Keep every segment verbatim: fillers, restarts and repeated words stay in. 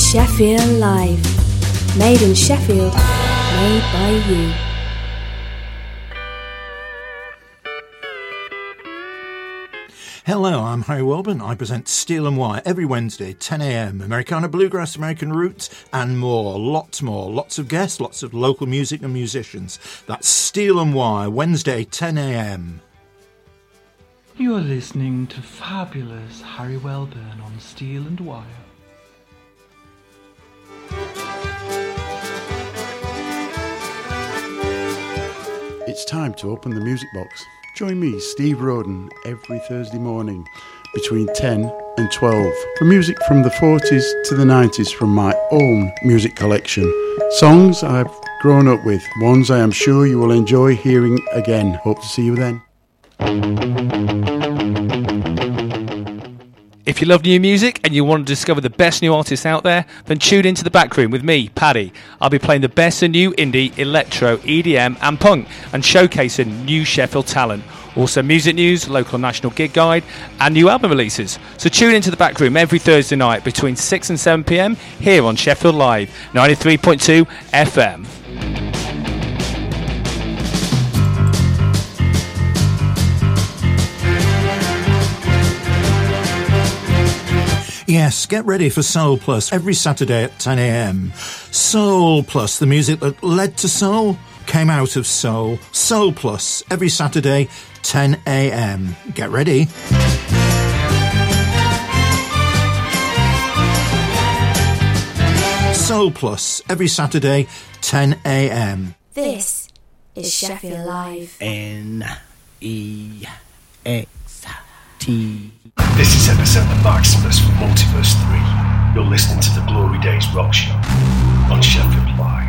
Sheffield Live. Made in Sheffield, made by you. Hello, I'm Harry Welburn. I present Steel and Wire every Wednesday, ten a.m. Americana Bluegrass, American Roots, and more. Lots more. Lots of guests, lots of local music and musicians. That's Steel and Wire, Wednesday, ten a.m. You are listening to fabulous Harry Welburn on Steel and Wire. It's time to open the music box. Join me, Steve Roden, every Thursday morning between ten and twelve for music from the forties to the nineties from my own music collection. Songs I've grown up with, ones I am sure you will enjoy hearing again. Hope to see you then. If you love new music and you want to discover the best new artists out there, then tune into The Back Room with me, Paddy. I'll be playing the best of new indie, electro, E D M and punk and showcasing new Sheffield talent. Also music news, local and national gig guide and new album releases. So tune into The Back Room every Thursday night between six and seven p.m. here on Sheffield Live, ninety-three point two F M. Yes, get ready for Soul Plus every Saturday at ten a.m. Soul Plus, the music that led to soul, came out of soul. Soul Plus every Saturday, ten a.m. Get ready. Soul Plus every Saturday, ten a.m. This is Sheffield Live. N E X T. This is Epicenter Maximus from Multiverse three. You're listening to the Glory Days Rock Show on Sheffield Live.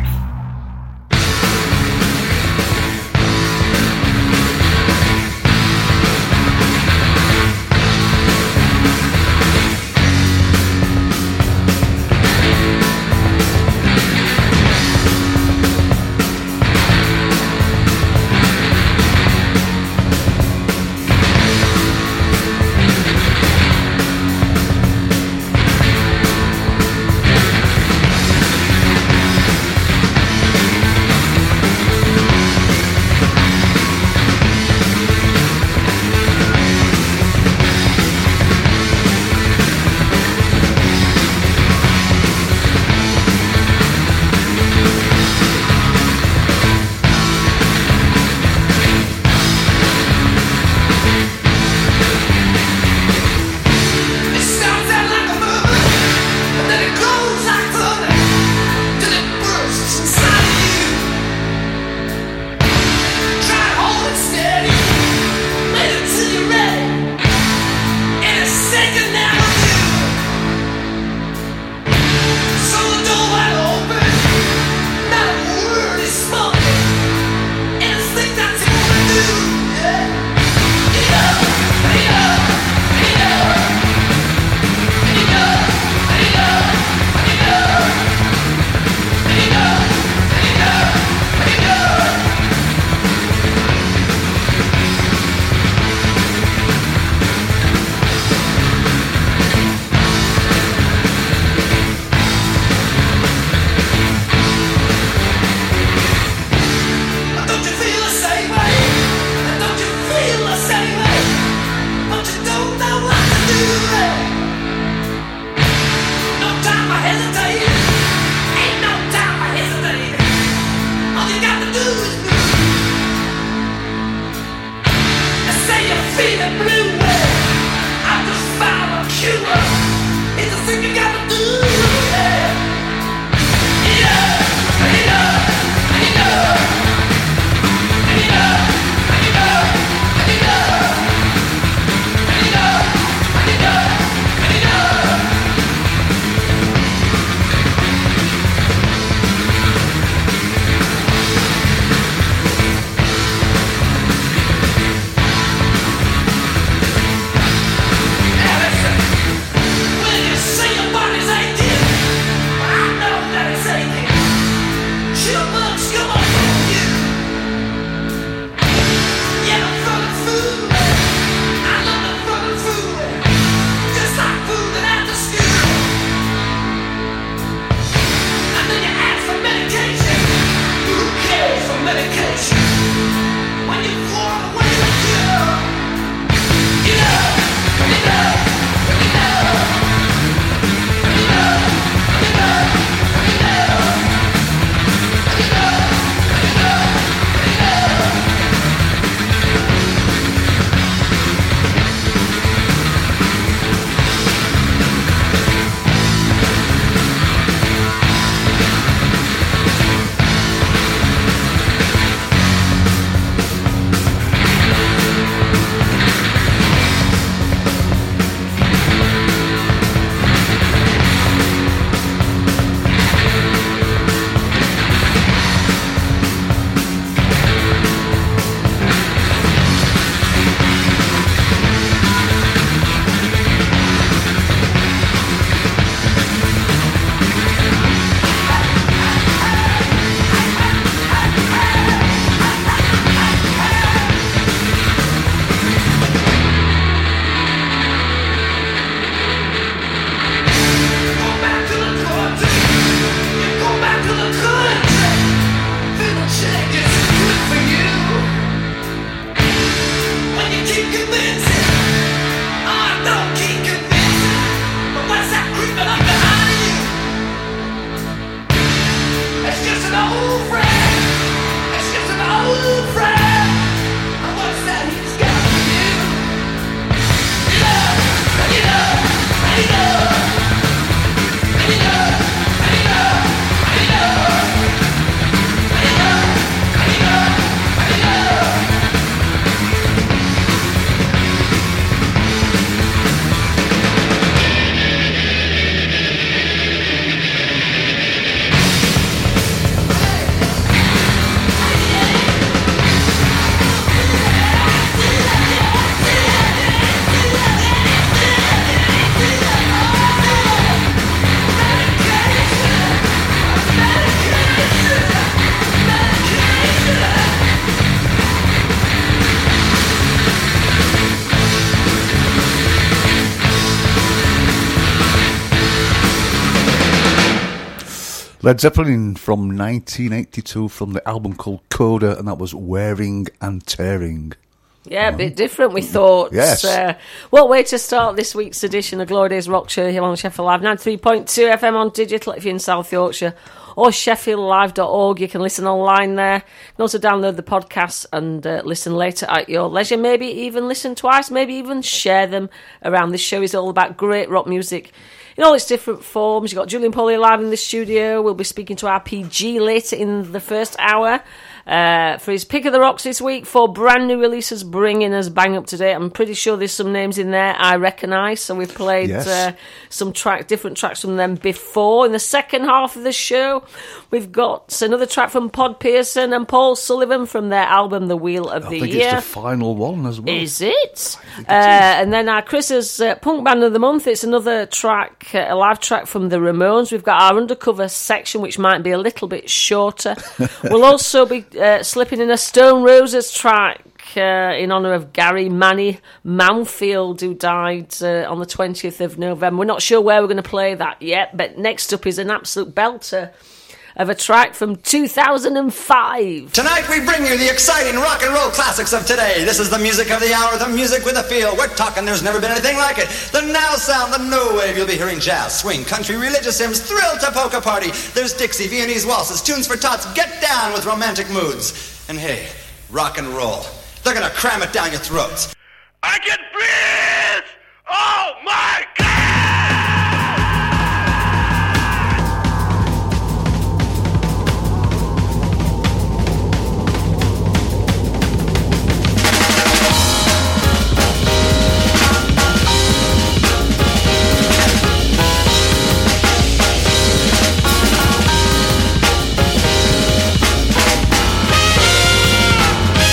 Led Zeppelin from nineteen eighty-two from the album called Coda, and that was Wearing and Tearing. Yeah, a bit different, we thought. Yes. Uh, what way to start this week's edition of Glory Days Rock Show here on Sheffield Live, ninety-three point two F M on digital if you're in South Yorkshire, or sheffield live dot org. You can listen online there. You can also download the podcasts and uh, listen later at your leisure. Maybe even listen twice, maybe even share them around. This show is all about great rock music in all its different forms. You've got Julian Pauly live in the studio. We'll be speaking to R P G later in the first hour. Uh, for his pick of the rocks this week, four brand new releases bringing us bang up to date. I'm pretty sure there's some names in there I recognise, so we've played Yes. uh, some track, different tracks from them before. In the second half of the show, we've got another track from Pod Pearson and Paul Sullivan from their album The Wheel of I the think Year. it's the final one as well. Is it? Uh, and then our Chris's uh, Punk Band of the Month, it's another track, uh, a live track from the Ramones. We've got our Undercover section, which might be a little bit shorter. We'll also be uh, slipping in a Stone Roses track uh, in honour of Gary Manny Mountfield, who died uh, on the twentieth of November. We're not sure where we're going to play that yet, but next up is an absolute belter of a track from two thousand five. Tonight we bring you the exciting rock and roll classics of today. This is the music of the hour, the music with a feel. We're talking there's never been anything like it. The now sound, the no wave. You'll be hearing jazz, swing, country, religious hymns, thrill to polka party. There's Dixie, Viennese waltzes, tunes for tots. Get down with romantic moods. And hey, rock and roll. They're gonna cram it down your throats. I can breathe! Oh my God!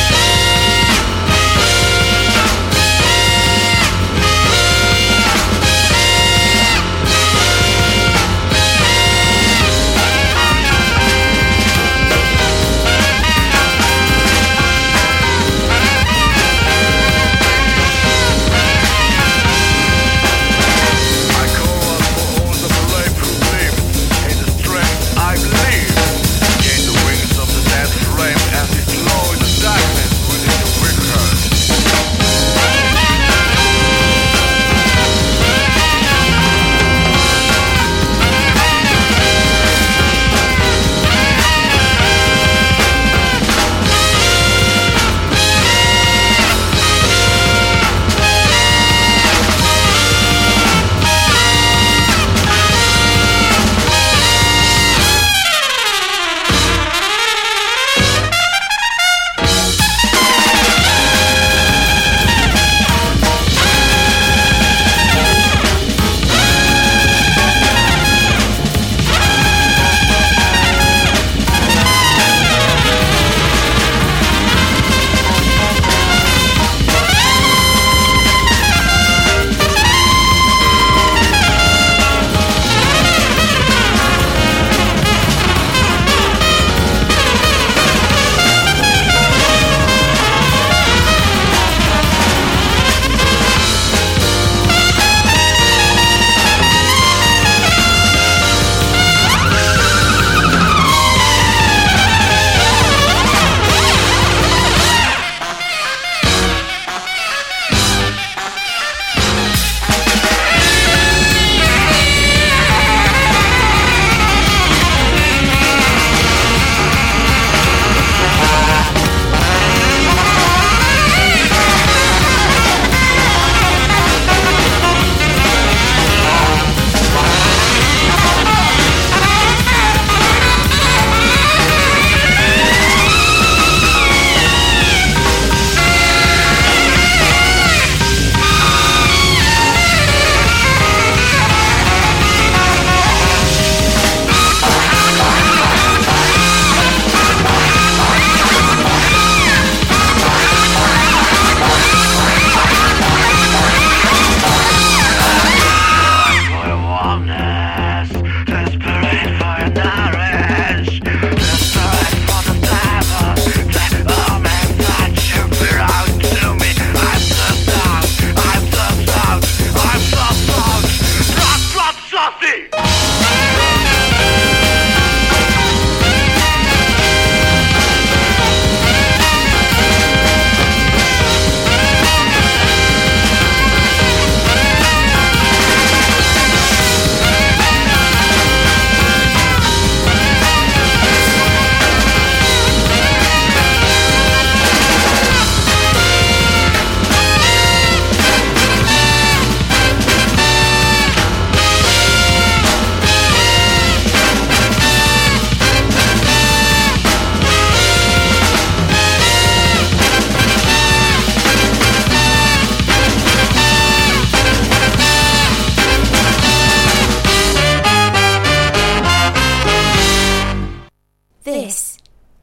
We'll be right back.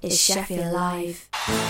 is Sheffield Live.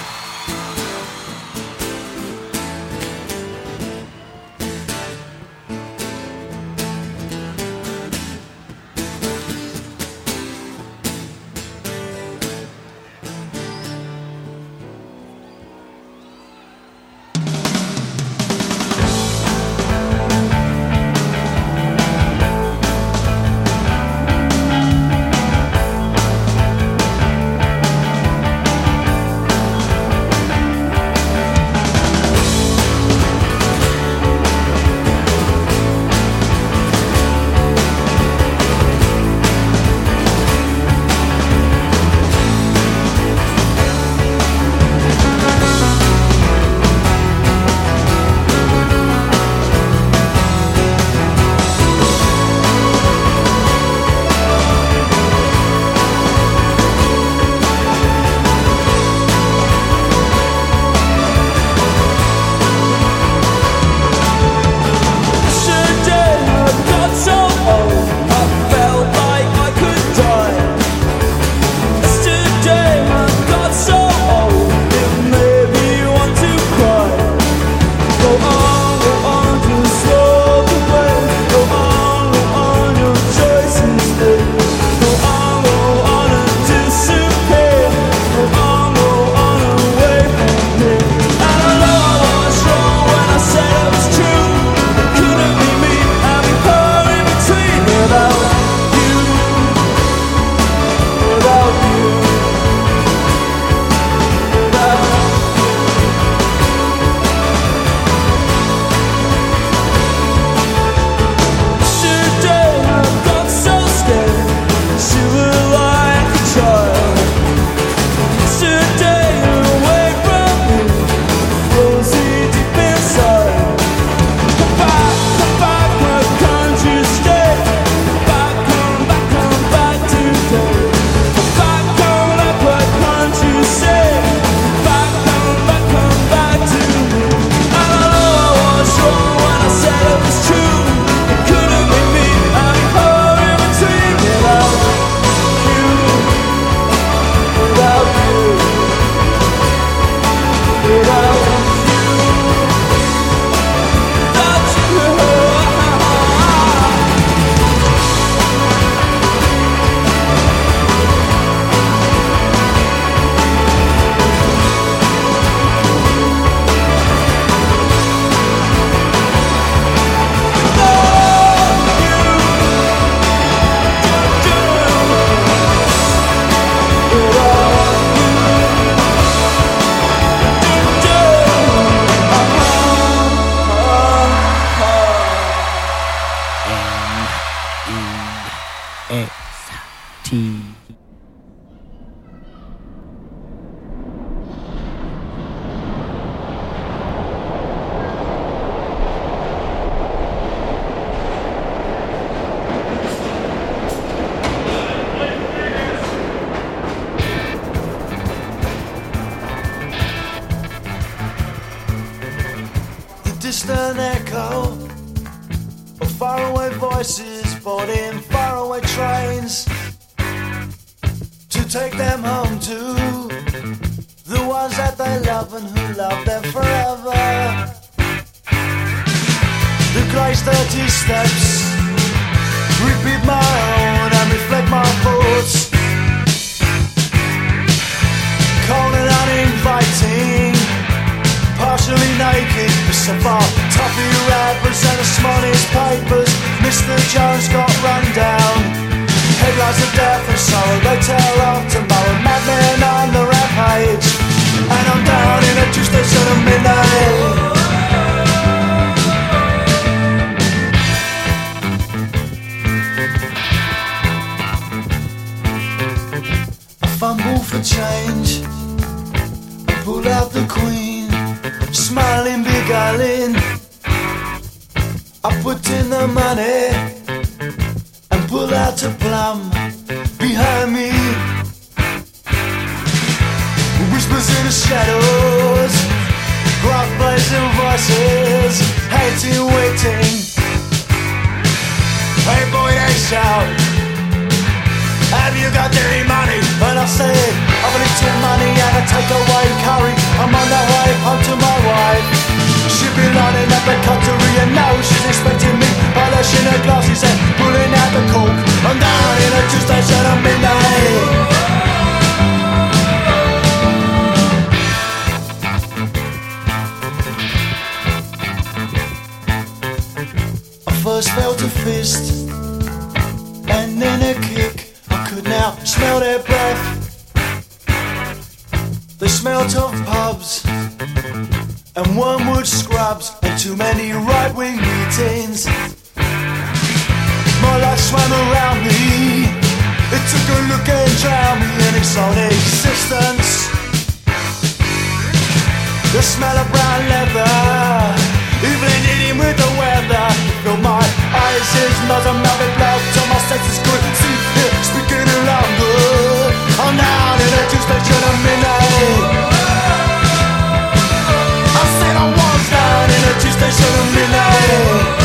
Distant echo of faraway voices boarding faraway trains to take them home to the ones that they love and who love them forever. The grey thirty steps repeat my own and reflect my thoughts, cold and uninviting, partially naked, so far toffee wrappers and the smallest papers. Mister Jones got run down. Headlines of death and sorrow, they tell of tomorrow. Madmen on the rampage, and I'm down in a two station of midnight. I fumble for change and pull out the queen, smiling, beguiling. I put in the money and pull out a plum behind me. Whispers in the shadows, gruff blazing voices, hating, waiting. Hey boy, they shout, have you got dirty money? And I say, I believe to my now, smell their breath. They smelt of pubs and wormwood scrubs and too many right-wing meetings. My life swam around me. It took a look and drowned me in its own existence. The smell of brown leather, even eating with the weather, filled my eyes, ears, nose and mouth with blood till my senses couldn't see it, speaking longer. I'm down in a tube station at midnight. I said I was down in a tube station at midnight.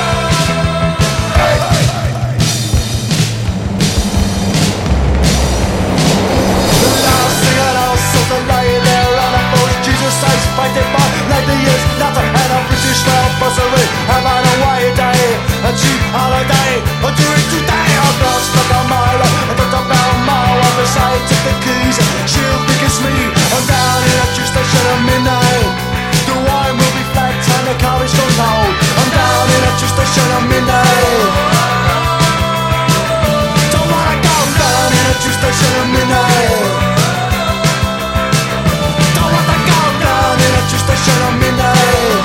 The last thing I know, so to lay there on a boat, Jesus says, fighting by like the years, not to have a British style bursary. Have an away day, a cheap holiday, a drink today. I've got stuck on my life, I thought about my wife as I took the keys. She'll think it's me, I'm down in a tube station at midnight. The wine will be flat and the car is gone cold. I'm down in a tube station at midnight. Don't wanna go down in a tube station at midnight. Don't wanna go down in a tube station at midnight.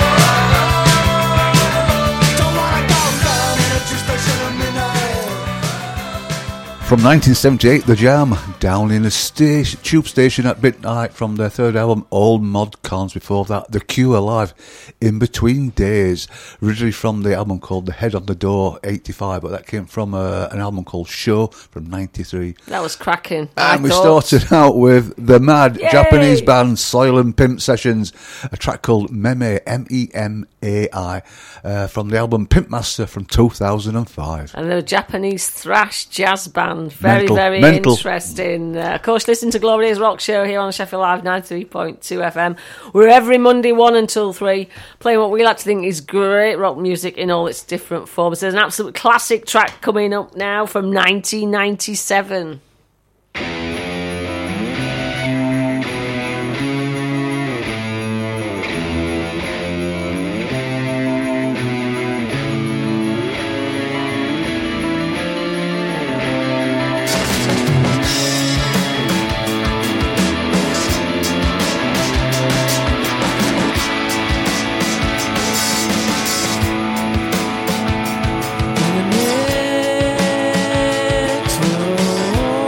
Don't wanna go down in a tube station at midnight. From nineteen seventy-eight, The Jam, down in a station, tube station at midnight, from their third album, Old Mod Cons. Before that, The Cure live, In Between Days, originally from the album called The Head on the Door, eighty-five, but that came from uh, an album called Show from ninety-three. That was cracking. And I we thought. started out with the mad Yay! Japanese band Soil and Pimp Sessions, a track called Meme, M E M A I, uh, from the album Pimp Master from two thousand five. And the Japanese thrash jazz band. Very, Mental, very mental. interesting. Uh, of course, listen to Glory Days Rock Show here on Sheffield Live ninety-three point two F M. We're every Monday one until three, playing what we like to think is great rock music in all its different forms. There's an absolute classic track coming up now from nineteen ninety-seven. In the next room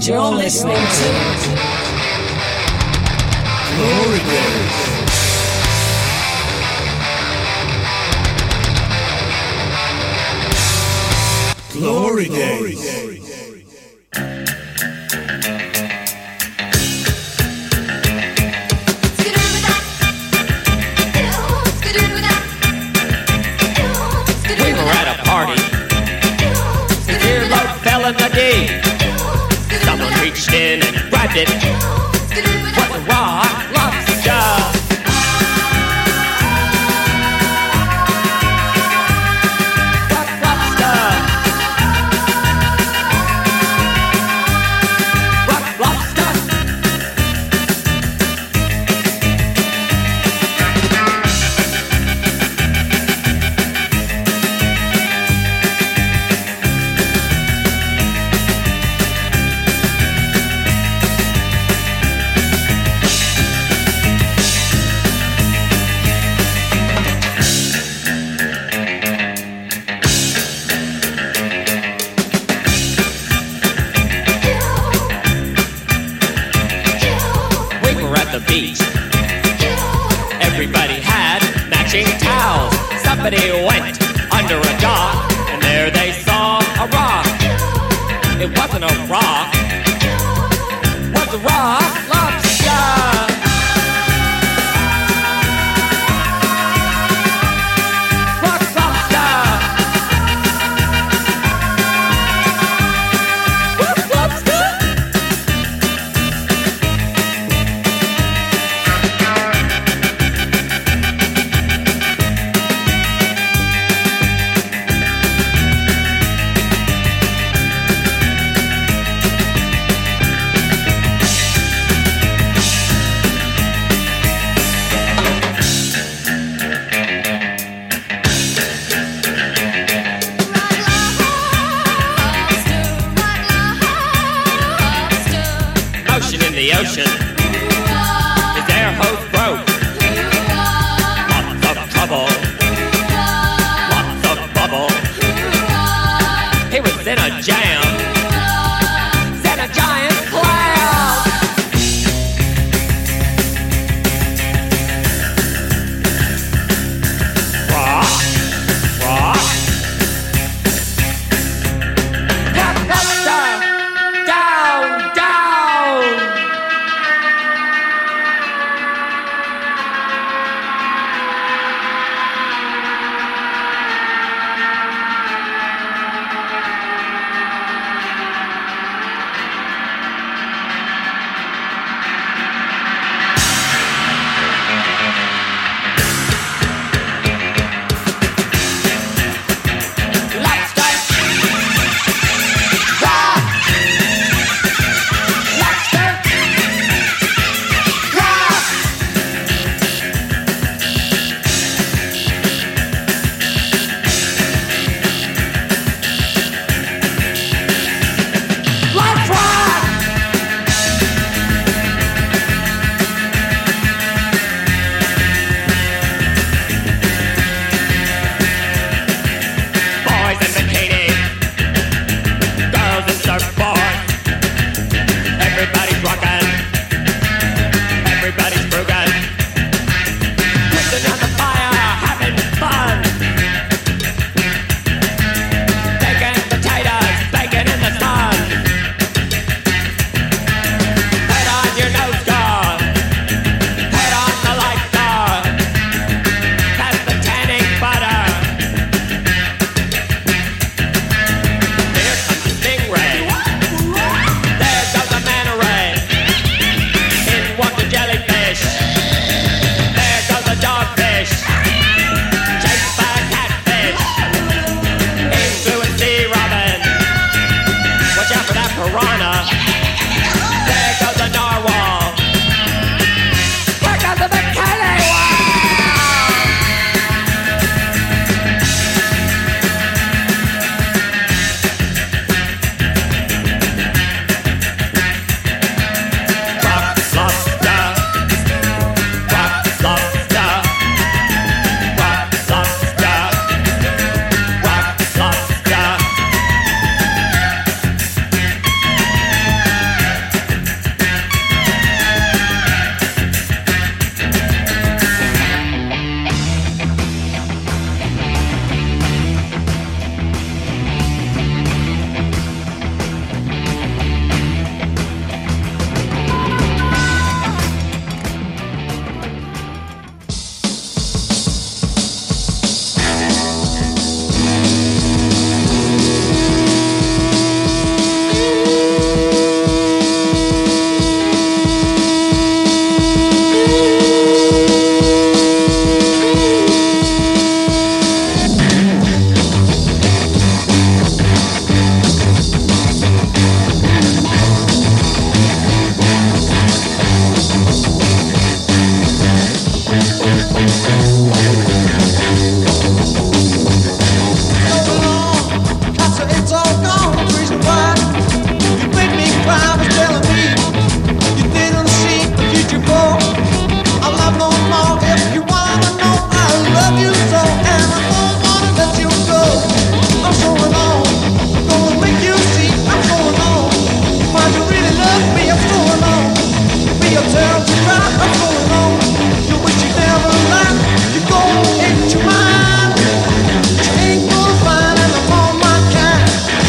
You're listening to Glory Days. Glory Days. We were at a party. The earlobe fell in the day. Someone reached in and grabbed it. Was a raw lobster. Rock lobster. Rock lobster. The beach. Everybody had matching towels. Somebody went under a dock, and there they saw a rock. It wasn't a rock, it was a rock lobster. Rock lobster. Rock lobster. It's all gone, the reason why you made me cry was telling me you didn't see the future for. I love no more if you wanna know I love you so, and I don't wanna let you go. I'm going on, I'm gonna make you see I'm going on. Find you really love me, I'm going on. Be a turn to cry, I'm going on. You wish you never left, you go into mine. You ain't gonna find and I'm on my kind.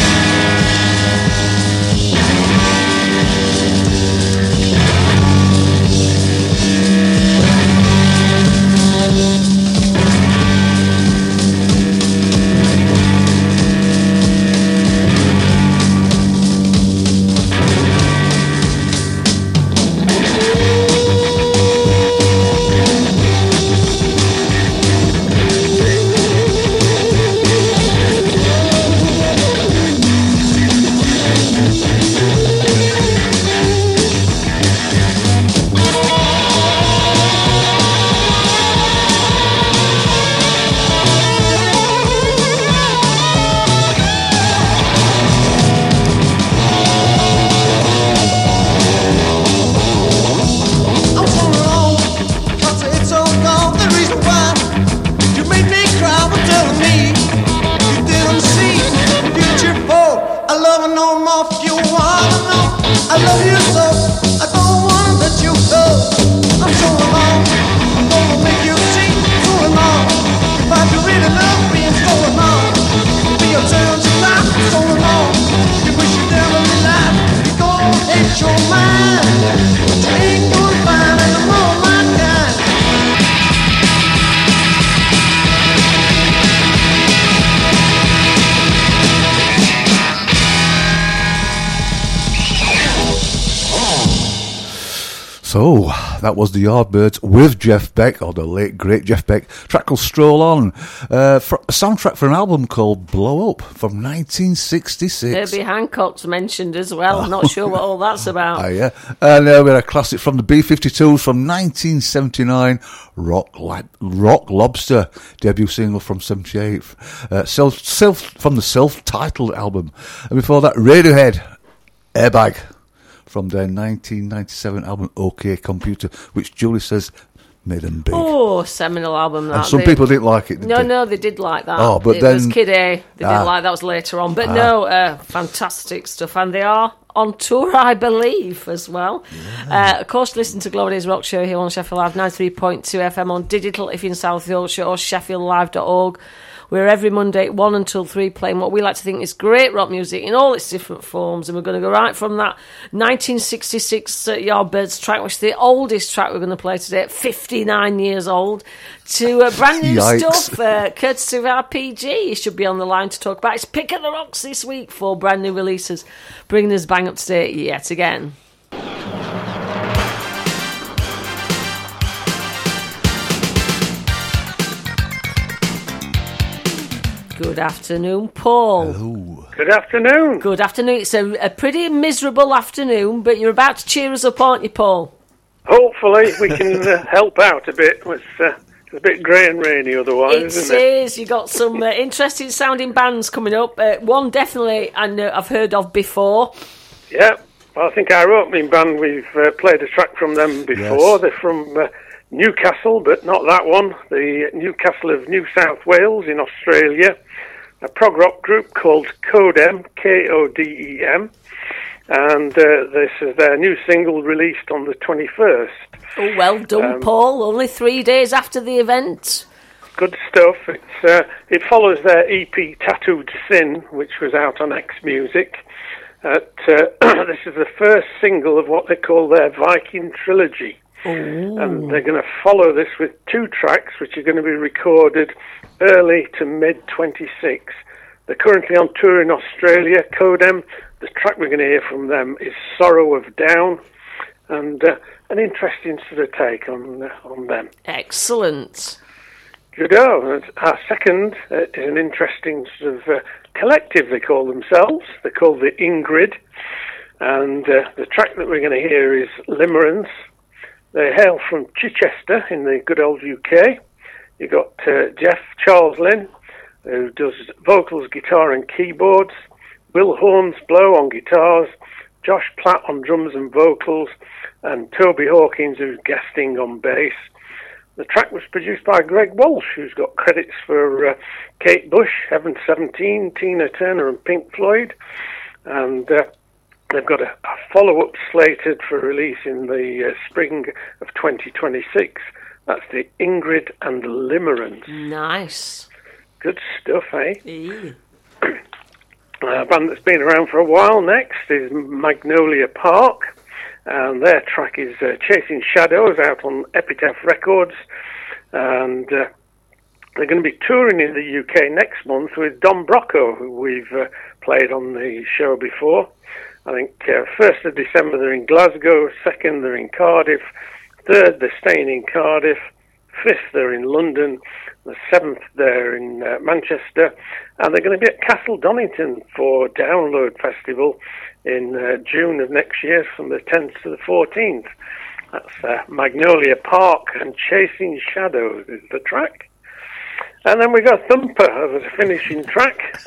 So, that was the Yardbirds with Jeff Beck, or the late great Jeff Beck, track called Stroll On, uh, for a soundtrack for an album called Blow Up from nineteen sixty-six. Herbie Hancock's mentioned as well. I'm not sure what all that's about. Ah, yeah. And uh, we had a classic from the B fifty-twos from nineteen seventy-nine, Rock Li- Rock Lobster, debut single from seventy-eight, uh, self, self from the self-titled album. And before that, Radiohead, Airbag, from their nineteen ninety-seven album OK Computer, which Julie says made them big. Oh, seminal album that. And some they, people didn't like it, did No, they? no, they did like that. Oh, but it then... was Kid A. They Ah. didn't like that, was later on. But Ah. no, uh, fantastic stuff. And they are on tour, I believe, as well. Uh, of course, listen to Glory Days Rock Show here on Sheffield Live, ninety-three point two F M on digital if you're in South Yorkshire, or sheffield live dot org. We're every Monday at one until three playing what we like to think is great rock music in all its different forms. And we're going to go right from that nineteen sixty-six uh, Yardbirds track, which is the oldest track we're going to play today, at fifty-nine years old, to uh, brand new Yikes. stuff, uh, courtesy of R P G. He should be on the line to talk about his pick of the rocks this week for brand new releases, bringing us bang up to date yet again. Good afternoon, Paul. Hello. Good afternoon. Good afternoon. It's a, a pretty miserable afternoon, but you're about to cheer us up, aren't you, Paul? Hopefully we can uh, help out a bit. It's, uh, it's a bit grey and rainy otherwise, It isn't it? is. You've got some uh, interesting sounding bands coming up. Uh, one definitely I know I've heard of before. Yeah. Well, I think our opening band, we've uh, played a track from them before. Yes. They're from uh, Newcastle, but not that one. The Newcastle of New South Wales in Australia. A prog rock group called Codem, K O D E M. And uh, this is their new single released on the twenty-first. Oh, well done, Um, Paul. Only three days after the event. Good stuff. It's uh, it follows their E P Tattooed Sin, which was out on X Music. At, uh, this is the first single of what they call their Viking trilogy. And they're going to follow this with two tracks, which are going to be recorded early to mid twenty-six. They're currently on tour in Australia, Codem. The track we're going to hear from them is Sorrow of Down, and uh, an interesting sort of take on uh, on them. Excellent. Judo. Our second uh, is an interesting sort of uh, collective, they call themselves. They're called the Ingrid, and uh, the track that we're going to hear is Limerence. They hail from Chichester in the good old U K, You got uh, Jeff Charles Lynn, who does vocals, guitar, and keyboards. Will Hornsblow on guitars. Josh Platt on drums and vocals, and Toby Hawkins, who's guesting on bass. The track was produced by Greg Walsh, who's got credits for uh, Kate Bush, Heaven seventeen, Tina Turner, and Pink Floyd. And uh, they've got a, a follow-up slated for release in the uh, spring of twenty twenty-six. That's the Ingrid and Limerence. Nice. Good stuff, eh? Yeah. A band that's been around for a while next is Magnolia Park, and their track is uh, Chasing Shadows, out on Epitaph Records, and uh, they're going to be touring in the U K next month with Don Brocco, who we've uh, played on the show before. I think uh, first of December they're in Glasgow, second they're in Cardiff, third they're staying in Cardiff, fifth they're in London, the seventh they're in uh, Manchester, and they're going to be at Castle Donington for Download Festival in uh, June of next year, from the tenth to the fourteenth. That's uh, Magnolia Park and Chasing Shadows is the track. And then we got Thumper as a finishing track.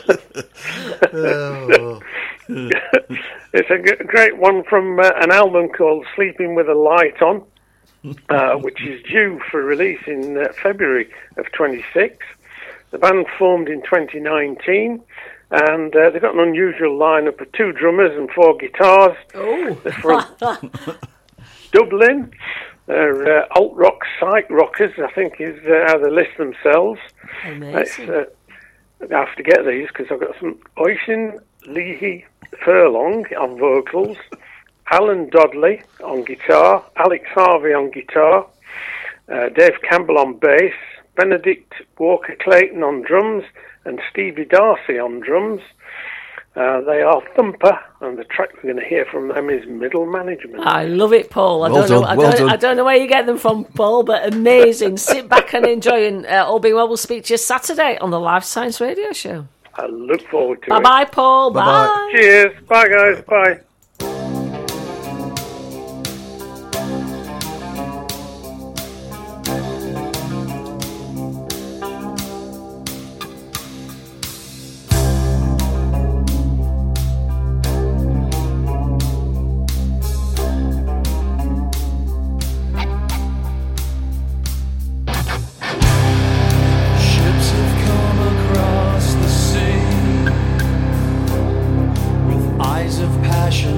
Oh. It's a g- great one from uh, an album called Sleeping with a Light On, uh, which is due for release in uh, February of twenty-six. The band formed in twenty nineteen, and uh, they've got an unusual lineup of two drummers and four guitars. Oh. They're from Dublin. They're uh, alt rock, psych rockers, I think is uh, how they list themselves. Amazing. Uh, I have to get these because I've got some Oisin Leahy Furlong on vocals, Alan Dodley on guitar, Alex Harvey on guitar, uh, Dave Campbell on bass, Benedict Walker Clayton on drums, and Stevie Darcy on drums. Uh, they are Thumper, and the track we're going to hear from them is Middle Management. I love it, Paul. I Well don't know. done, I well don't. done. I don't know where you get them from, Paul, but amazing. Sit back and enjoy. And uh, all being well, we'll speak to you Saturday on the Live Science Radio Show. I look forward to Bye it. bye, Paul. Bye-bye. Bye. Cheers. Bye, guys. Bye. Ships have come across the sea with eyes of passion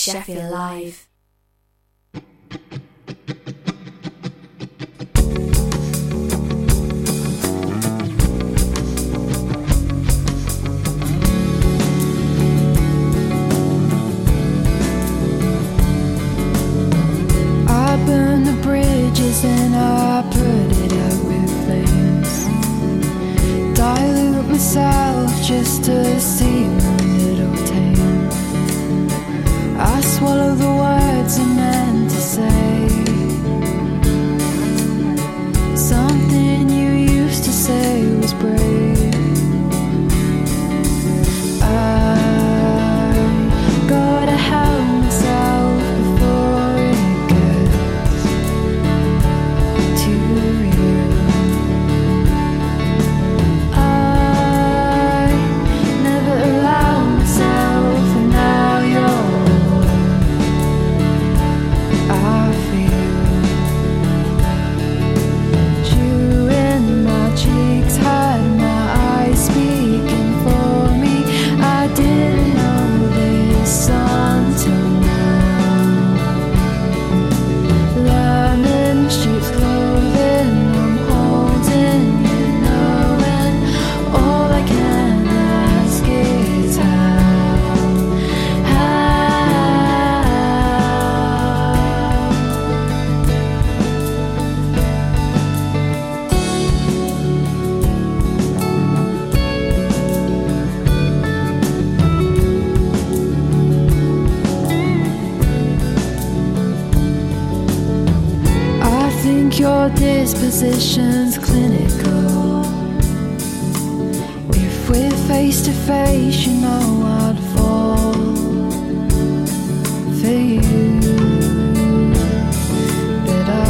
Sheffield Live. I burn the bridges and I put it out with flames. Dilute myself just to seem a little tame. I swallow the words I meant to say. Something you used to say was brave. I gotta help myself before it gets too real. I never allowed myself, and now you're I feel chewing my cheeks, had my eyes speaking for me. I didn't know this until now. Lemon sheets clothing, I'm holding you, knowing all I can ask is how, how. I think your disposition's clinical. If we're face to face, you know I'd fall for you. But I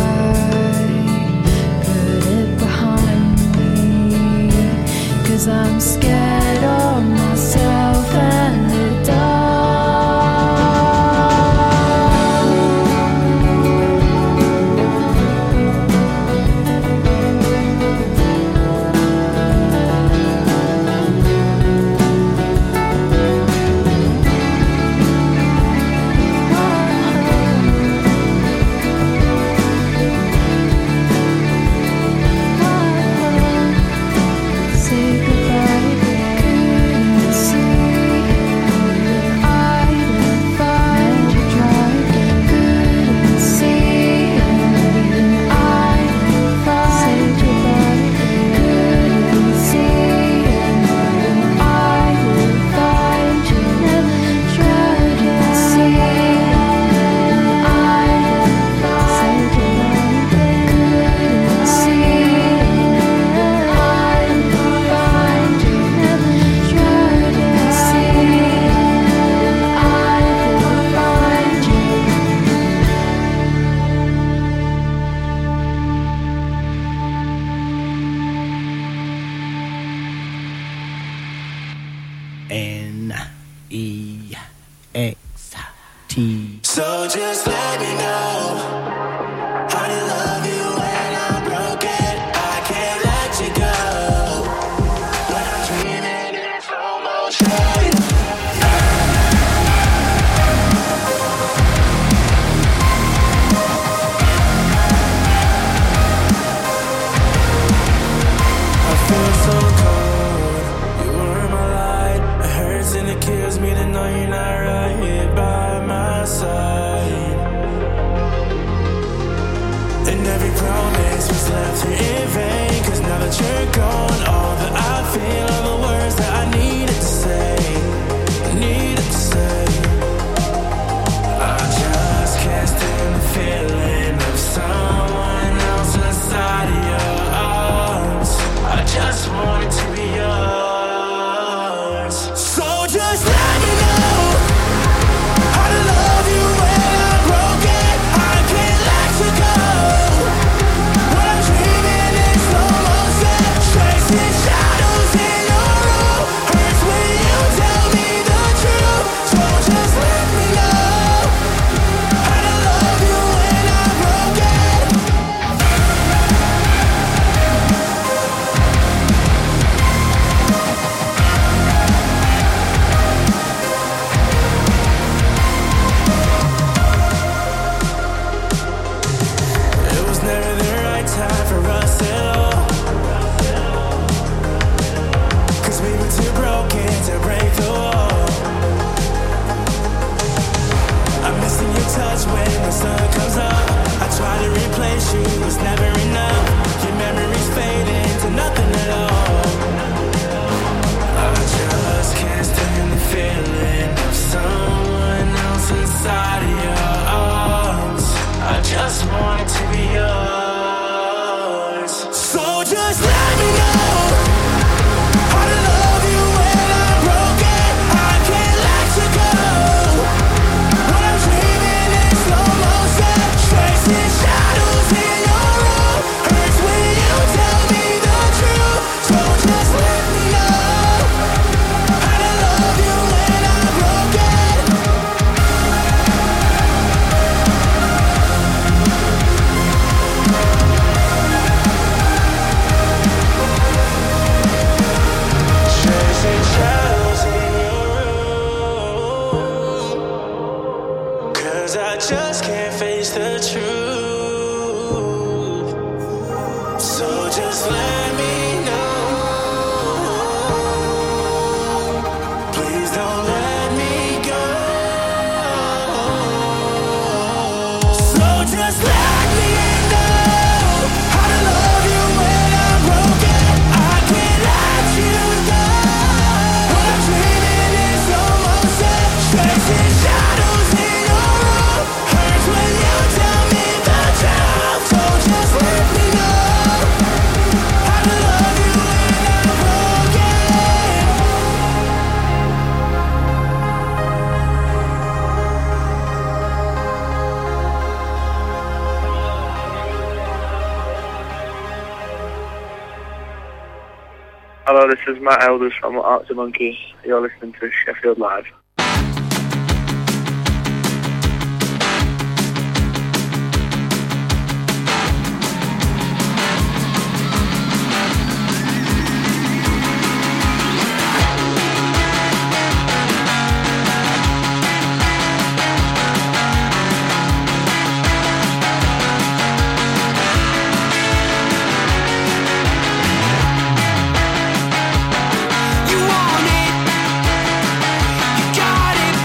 put it behind me, 'cause I'm scared of myself and the dark. Say goodbye, couldn't see. I would find you driving, couldn't see. I would find you couldn't see. I would find you never tried to see. I would find you couldn't see. I would find you never tried to see. I would find you. N E X T. So just let me know how to love you when I'm broken. I can't let you go when I'm dreaming in slow motion. I feel so cold. You were my light. It hurts and it kills me to know you're not right here by my side. And every promise was left here in vain. 'Cause now that you're gone, all that I feel are the words that I needed to say. Hello, this is Matt Elders from Arctic Monkeys. You're listening to Sheffield Live. You want it, you got it.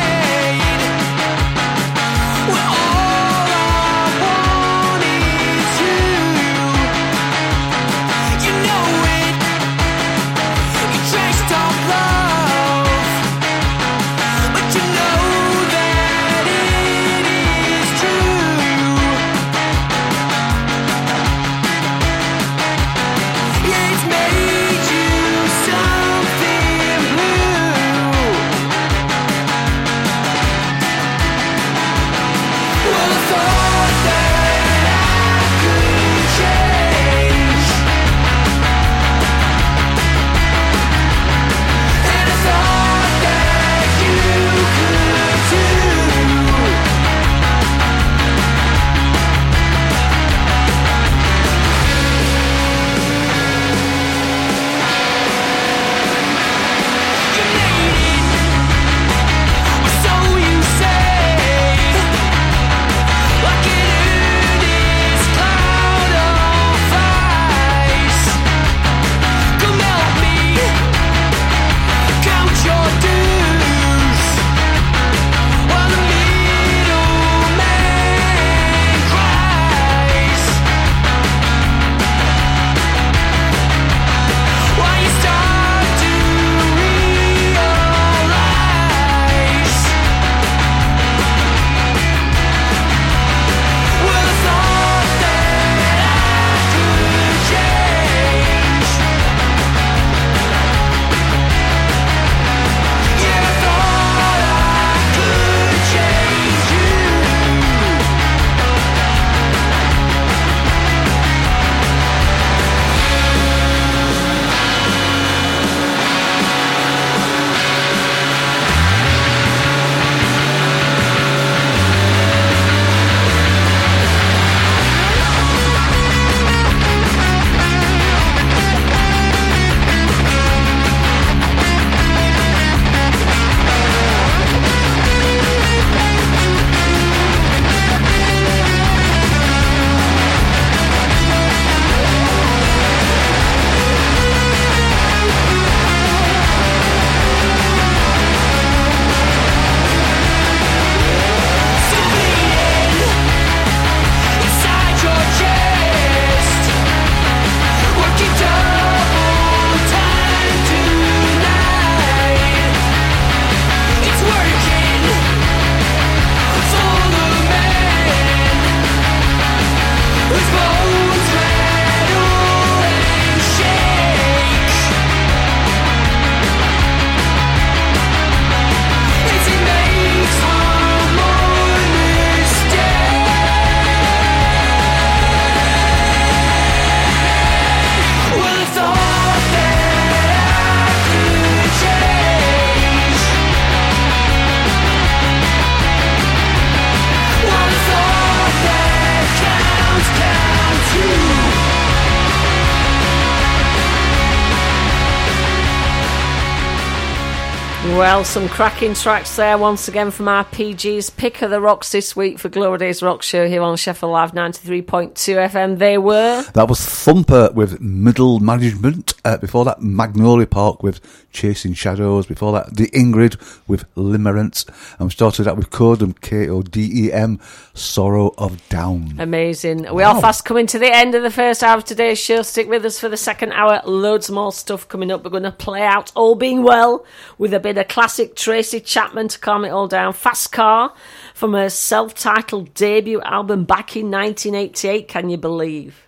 Well, some cracking tracks there once again from R P G's Pick of the Rocks this week for Glory Days Rock Show here on Sheffield Live ninety-three point two F M. They were... That was Thumper with Middle Management. Uh, before that, Magnolia Park with Chasing Shadows. Before that, The Ingrid with Limerence. And we started out with Codem, K O D E M, Sorrow of Down. Amazing. We Wow. are fast coming to the end of the first hour of today's show. Stick with us for the second hour. Loads more stuff coming up. We're going to play out All Being Well with a bit of classic Tracy Chapman to calm it all down. Fast Car from her self-titled debut album back in nineteen eighty-eight. Can you believe?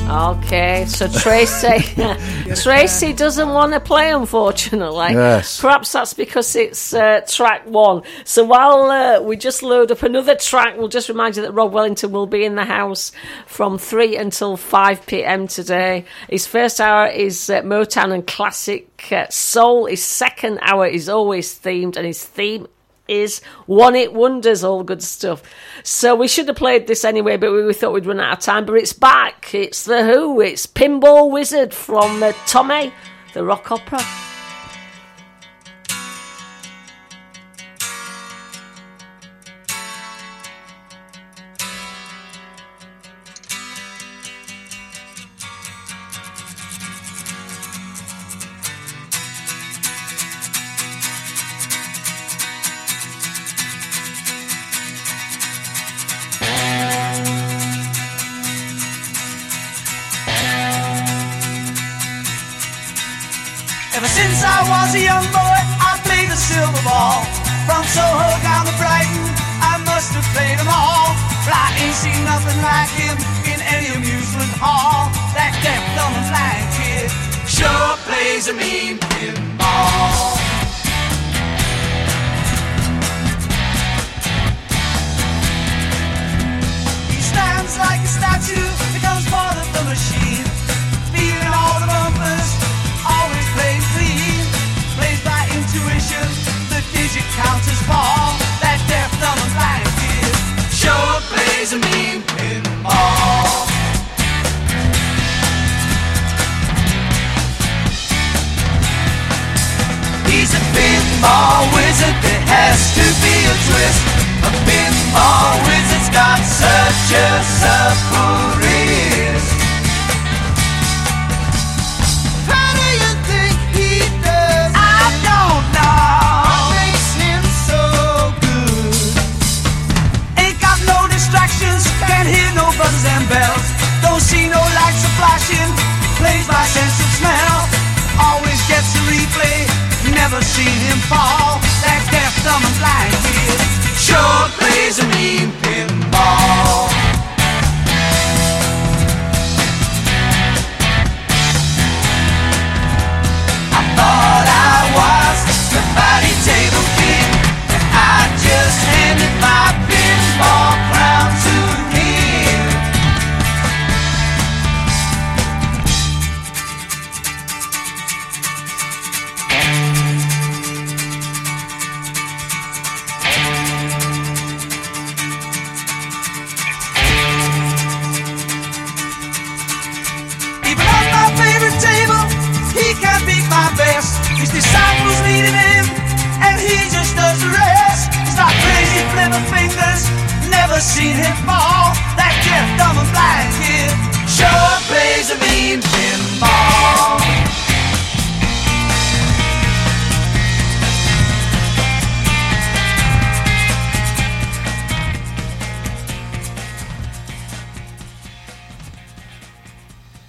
Okay, so Tracy Tracy doesn't want to play, unfortunately. Yes. Perhaps that's because it's uh, track one. So while uh, we just load up another track, we'll just remind you that Rob Wellington will be in the house from three until five p.m. today. His first hour is uh, Motown and classic uh, soul. His second hour is always themed, and his theme is one-hit wonders, all good stuff. So we should have played this anyway, but we, we thought we'd run out of time. But it's back. It's The Who. It's Pinball Wizard from uh, Tommy, the rock opera. Ever since I was a young boy, I played the silver ball. From Soho down to Brighton, I must have played them all. But I ain't seen nothing like him in any amusement hall. That deaf, dumb, and blind kid sure plays a mean pinball. He stands like a statue, becomes part of the machine, feeling all the bumpers, always playing clean, plays by intuition, the digit counters fall. That deaf, dumb, and blind kid sure plays a mean pinball. He's a pinball wizard, there has to be a twist. A pinball wizard's got such a supple wrist. How do you think he does? I don't know. What makes him so good? Ain't got no distractions, can't hear no buzzers and bells, don't see no lights a flashing, plays by sense of smell, always gets a replay, never seen him fall. That deaf, dumb, and blind kid sure plays a mean pinball. I thought I was the body table king, and I just handed my pinball crown to him. Even on my favorite table, he can't beat my best. His disciples needed him, and he just does the rest. He's not crazy, flipper fingers, never seen him fall. That deaf, dumb, and blind kid sure plays